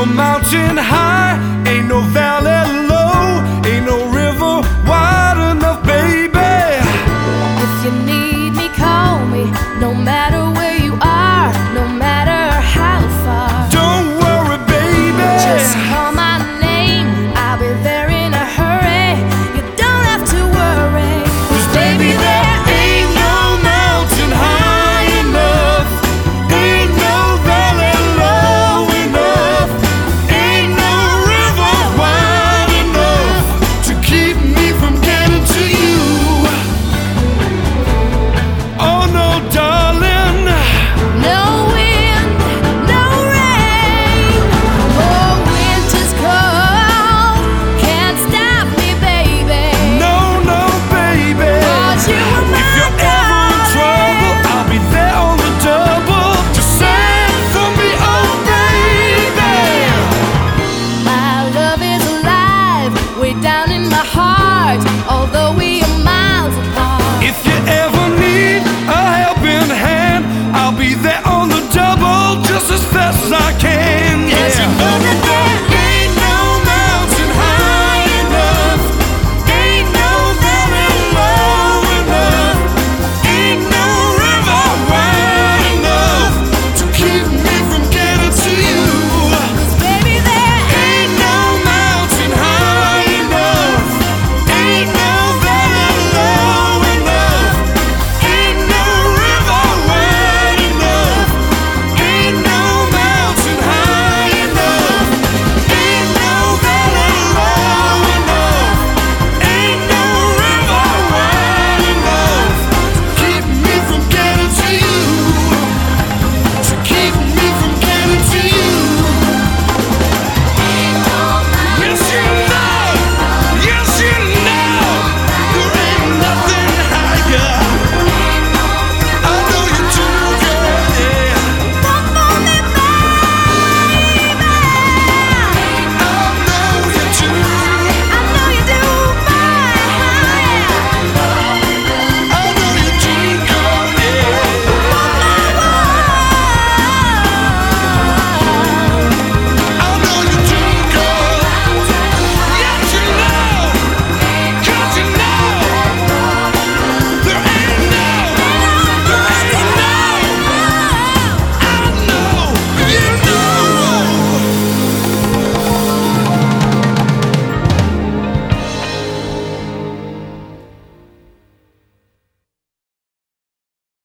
mountain high, ain't no valley low, ain't no river wide enough, baby. If you need me, call me, no matter where you are, no matter how far. Don't worry, baby, just call my name, I'll be there in a hurry. You don't have to worry, 'cause baby, there ain't no mountain high enough, ain't no valley low enough, ain't no river wide enough to keep me from getting to you. Oh no, darling, no wind, no rain. Oh, winter's cold, can't stop me, baby. no, no, baby. 'Cause you are my If you're ever in trouble, I'll be there on the double. Just send for me, oh baby. My love is alive, way down in my heart. Although we